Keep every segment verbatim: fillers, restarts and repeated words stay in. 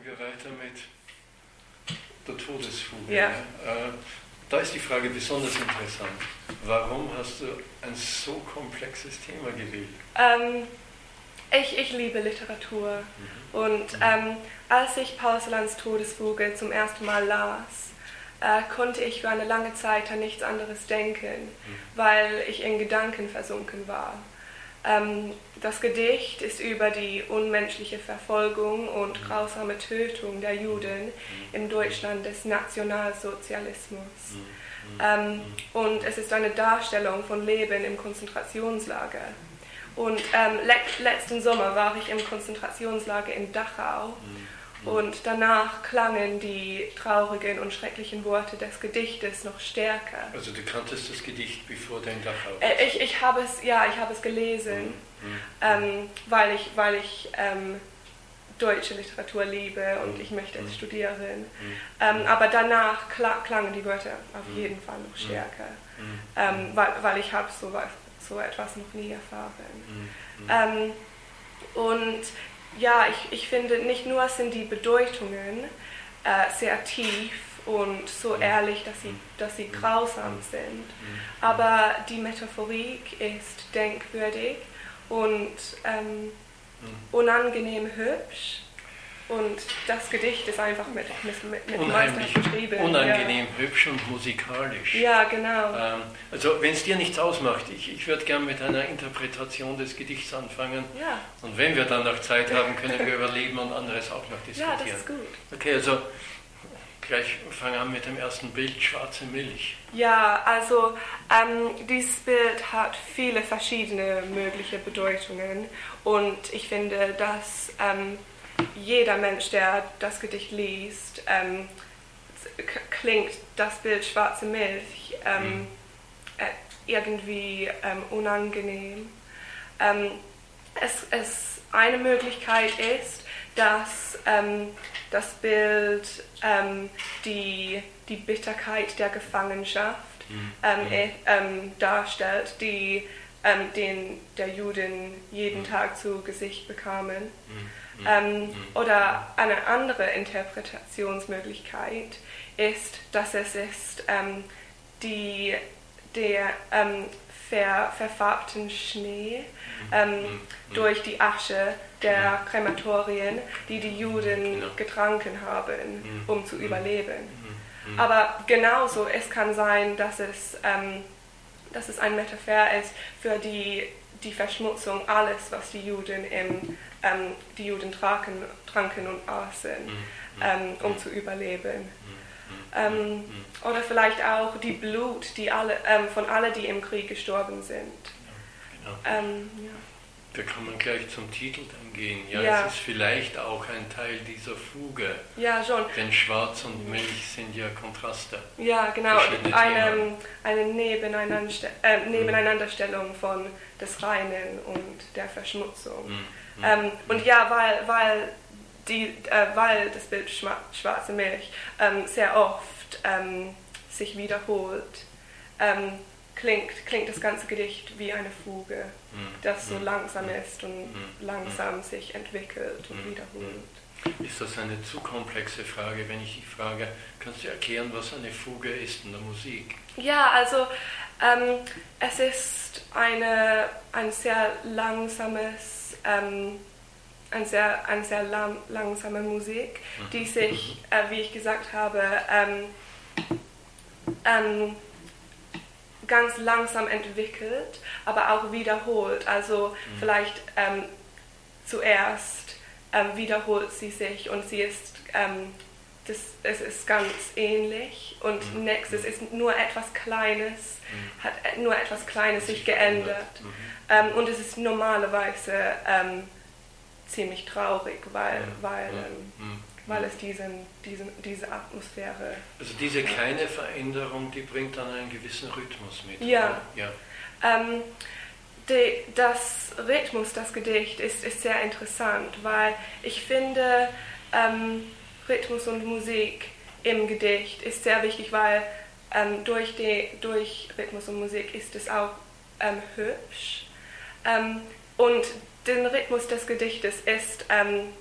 wir weiter mit der Todesfuge. Ja. Äh, da ist die Frage besonders interessant. Warum hast du ein so komplexes Thema gewählt? Ähm, ich, ich liebe Literatur. Mhm. Und mhm. Ähm, als ich Paul Celans Todesfuge zum ersten Mal las, äh, konnte ich für eine lange Zeit an nichts anderes denken, mhm. weil ich in Gedanken versunken war. Ähm, das Gedicht ist über die unmenschliche Verfolgung und grausame Tötung der Juden im Deutschland des Nationalsozialismus. Ähm, und es ist eine Darstellung von Leben im Konzentrationslager. Und ähm, le letzten Sommer war ich im Konzentrationslager in Dachau. Und danach klangen die traurigen und schrecklichen Worte des Gedichtes noch stärker. Also du kanntest das Gedicht bevor dein Dachau? Äh, ich, ich habe es, ja, ich habe es gelesen, mhm. Mhm. Ähm, weil ich, weil ich ähm, deutsche Literatur liebe und mhm. ich möchte es studieren. Mhm. Ähm, aber danach kla klangen die Wörter auf mhm. jeden Fall noch stärker, mhm. ähm, weil, weil ich habe so, so etwas noch nie erfahren. Mhm. Ähm, und ja, ich, ich finde, nicht nur sind die Bedeutungen äh, sehr tief und so ehrlich, dass sie, dass sie grausam sind, aber die Metaphorik ist denkwürdig und ähm, unangenehm hübsch. Und das Gedicht ist einfach mit, mit, mit, mit unheimlich beschrieben. Unangenehm, ja. hübsch und musikalisch. Ja, genau. Ähm, also wenn es dir nichts ausmacht, ich, ich würde gerne mit einer Interpretation des Gedichts anfangen. Ja. Und wenn wir dann noch Zeit haben, können wir über Leben und anderes auch noch diskutieren. Ja, das ist gut. Okay, also gleich fangen wir an mit dem ersten Bild, schwarze Milch. Ja, also ähm, dieses Bild hat viele verschiedene mögliche Bedeutungen und ich finde, dass ähm, jeder Mensch, der das Gedicht liest, ähm, klingt das Bild schwarze Milch ähm, mhm. äh, irgendwie ähm, unangenehm. Ähm, es, es eine Möglichkeit ist, dass ähm, das Bild ähm, die, die Bitterkeit der Gefangenschaft mhm. ähm, äh, ähm, darstellt, die ähm, den der Juden jeden mhm. Tag zu Gesicht bekamen. Mhm. Ähm, oder eine andere Interpretationsmöglichkeit ist, dass es ist ähm, die, der ähm, ver, verfarbten Schnee ähm, durch die Asche der Krematorien, die die Juden getrunken haben, um zu überleben. Aber genauso, es kann sein, dass es, ähm, dass es ein Metapher ist für die die Verschmutzung, alles, was die Juden, im, ähm, die Juden tranken, tranken und aßen, ähm, um zu überleben. Ähm, oder vielleicht auch die Blut die alle, ähm, von allen, die im Krieg gestorben sind. Ja, genau. ähm, ja. Da kann man gleich zum Titel dann gehen. Ja, ja. Es ist vielleicht auch ein Teil dieser Fuge. Ja, schon. Denn Schwarz und Milch sind ja Kontraste. Ja, genau. Eine, eine Nebeneinanderste äh, Nebeneinanderstellung von des Reinen und der Verschmutzung. Mhm. Ähm, und ja, weil, weil, die, äh, weil das Bild schwarze Milch ähm, sehr oft ähm, sich wiederholt, ähm, Klingt, klingt das ganze Gedicht wie eine Fuge, das so langsam ist und langsam sich entwickelt und wiederholt. Ist das eine zu komplexe Frage, wenn ich dich frage, kannst du erklären, was eine Fuge ist in der Musik? Ja, also ähm, es ist eine, ein sehr langsames, ähm, ein sehr, eine sehr lang, langsame Musik, die sich, äh, wie ich gesagt habe, ähm, ähm, ganz langsam entwickelt, aber auch wiederholt. Also mhm. vielleicht ähm, zuerst ähm, wiederholt sie sich und sie ist, ähm, das, es ist ganz ähnlich und mhm. nächstes ist nur etwas Kleines, mhm. hat nur etwas Kleines sich geändert. Mhm. Ähm, und es ist normalerweise ähm, ziemlich traurig, weil, mhm. weil ähm, mhm. weil es diesen, diesen, diese Atmosphäre... Also diese kleine Veränderung, die bringt dann einen gewissen Rhythmus mit. Ja. ja. Ähm, die, das Rhythmus, das Gedicht, ist, ist sehr interessant, weil ich finde, ähm, Rhythmus und Musik im Gedicht ist sehr wichtig, weil ähm, durch, die, durch Rhythmus und Musik ist es auch ähm, hübsch. Ähm, und der Rhythmus des Gedichtes ist... Ähm,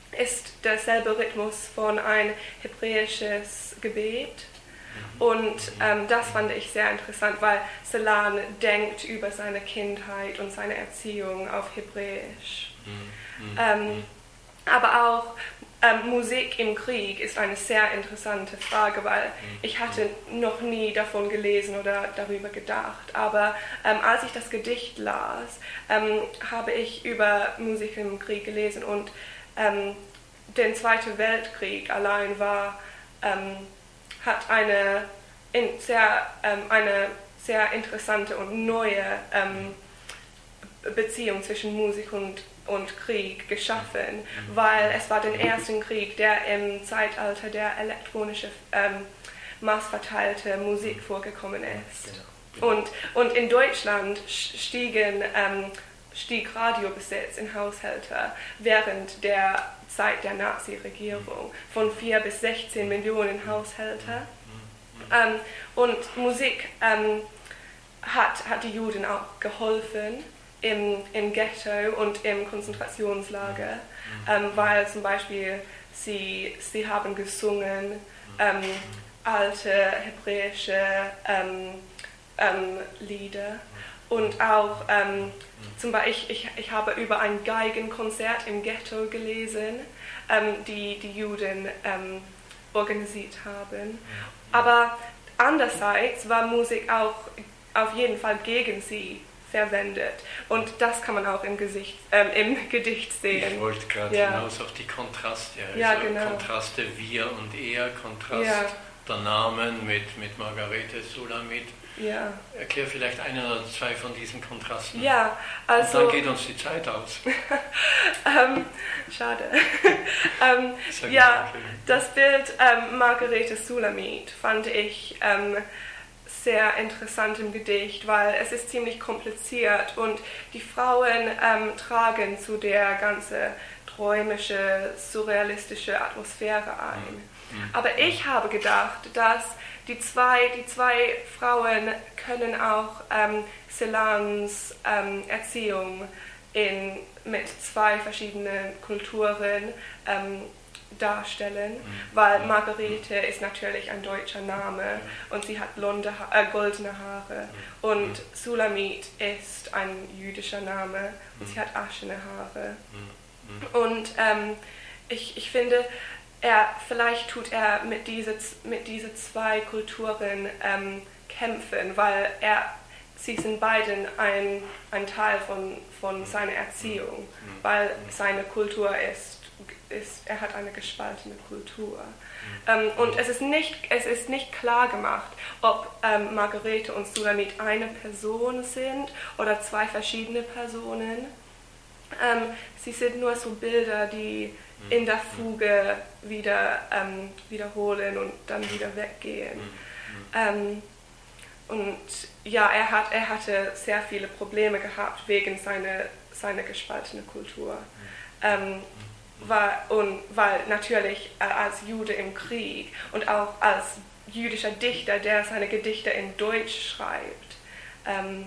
ist derselbe Rhythmus von ein hebräisches Gebet. Und ähm, das fand ich sehr interessant, weil Celan denkt über seine Kindheit und seine Erziehung auf Hebräisch. Mhm. Ähm, aber auch ähm, Musik im Krieg ist eine sehr interessante Frage, weil mhm. ich hatte noch nie davon gelesen oder darüber gedacht. Aber ähm, als ich das Gedicht las, ähm, habe ich über Musik im Krieg gelesen und ähm, der Zweite Weltkrieg allein war... Ähm, hat eine, in sehr, ähm, eine sehr interessante und neue ähm, Beziehung zwischen Musik und, und Krieg geschaffen, weil es war der erste Krieg, der im Zeitalter der elektronischen, ähm, massverteilte Musik vorgekommen ist. Und, und in Deutschland stiegen, ähm, stieg Radiobesitz in Haushalte während der Zeit der Nazi-Regierung von vier bis sechzehn Millionen Haushalte. Ähm, und Musik ähm, hat, hat die Juden auch geholfen im, im Ghetto und im Konzentrationslager, ähm, weil zum Beispiel sie, sie haben gesungen ähm, alte hebräische ähm, ähm, Lieder. Und auch, ähm, zum Beispiel, ich, ich, ich habe über ein Geigenkonzert im Ghetto gelesen, ähm, die die Juden ähm, organisiert haben. Aber andererseits war Musik auch auf jeden Fall gegen sie verwendet. Und das kann man auch im, Gesicht, ähm, im Gedicht sehen. Ich wollte gerade ja. hinaus auf die Kontraste. Also ja, genau. Kontraste wir und er, Kontrast ja. der Namen mit, mit Margarete Sulamit. Ja. Erklär vielleicht einen oder zwei von diesen Kontrasten. Ja, also... Und dann geht uns die Zeit aus. ähm, schade. ähm, ja, das Bild ähm, Margarete Sulamit fand ich ähm, sehr interessant im Gedicht, weil es ist ziemlich kompliziert und die Frauen ähm, tragen zu der ganzen träumische, surrealistische Atmosphäre ein. Mhm. Aber ich habe gedacht, dass Die zwei, die zwei Frauen können auch ähm, Celans ähm, Erziehung in, mit zwei verschiedenen Kulturen ähm, darstellen, mhm. weil Margarete ist natürlich ein deutscher Name und sie hat blonde, äh, goldene Haare mhm. und mhm. Sulamit ist ein jüdischer Name mhm. und sie hat aschene Haare. Mhm. Und ähm, ich, ich finde, Er, vielleicht tut er mit diesen mit diese zwei Kulturen ähm, kämpfen, weil er, sie sind beiden ein, ein Teil von, von seiner Erziehung, mhm. weil seine Kultur ist, ist, er hat eine gespaltene Kultur. Mhm. Ähm, und es ist, nicht, es ist nicht klar gemacht, ob ähm, Margarete und Sulamit eine Person sind oder zwei verschiedene Personen. Ähm, sie sind nur so Bilder, die in der Fuge wieder ähm, wiederholen und dann wieder weggehen. Ähm, und ja, er, hat, er hatte sehr viele Probleme gehabt wegen seiner, seiner gespaltenen Kultur. Ähm, war, und weil natürlich äh, als Jude im Krieg und auch als jüdischer Dichter, der seine Gedichte in Deutsch schreibt, ähm,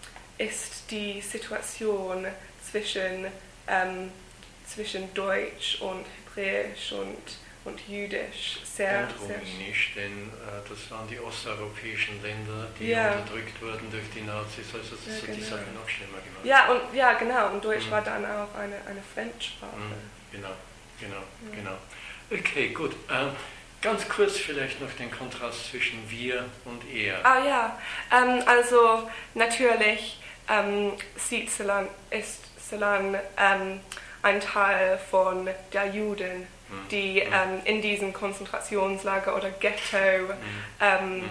ist die Situation zwischen ähm, zwischen Deutsch und Hebräisch und, und Jüdisch sehr, und sehr Rumänisch, denn äh, das waren die osteuropäischen Länder, die ja. unterdrückt wurden durch die Nazis, also das ja, hat genau. die Sache noch schlimmer gemacht. Ja, und, ja genau, und Deutsch mhm. war dann auch eine, eine Fremdsprache. Mhm. Genau, genau, ja. genau. Okay, gut. Ähm, ganz kurz vielleicht noch den Kontrast zwischen wir und er. Ah ja, ähm, also natürlich ähm, sieht Celan, ist Celan ähm, ein Teil von der Juden, die ähm, in diesen Konzentrationslager oder Ghetto ähm,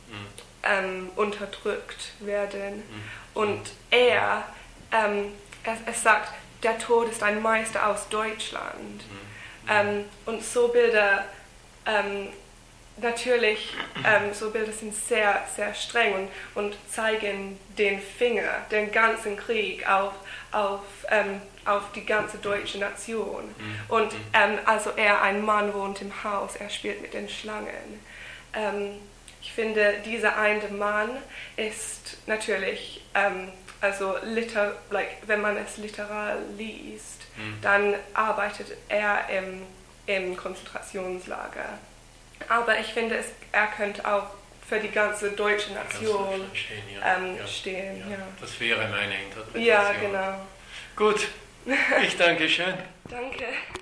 ähm, unterdrückt werden. Und er, ähm, er, er sagt, der Tod ist ein Meister aus Deutschland. Ähm, und so Bilder, ähm, natürlich, ähm, so Bilder sind sehr, sehr streng und, und zeigen den Finger, den ganzen Krieg auf, auf ähm, auf die ganze deutsche Nation. Mhm. Und ähm, also er, ein Mann, wohnt im Haus, er spielt mit den Schlangen. Ähm, ich finde, dieser eine Mann ist natürlich, ähm, also liter, like, wenn man es literal liest, Mhm. dann arbeitet er im, im Konzentrationslager. Aber ich finde, es, er könnte auch für die ganze deutsche Nation stehen, ja. ähm, Ja. stehen. Ja. Ja. Das wäre meine Interpretation. Ja, genau. Gut, ich danke schön. Danke.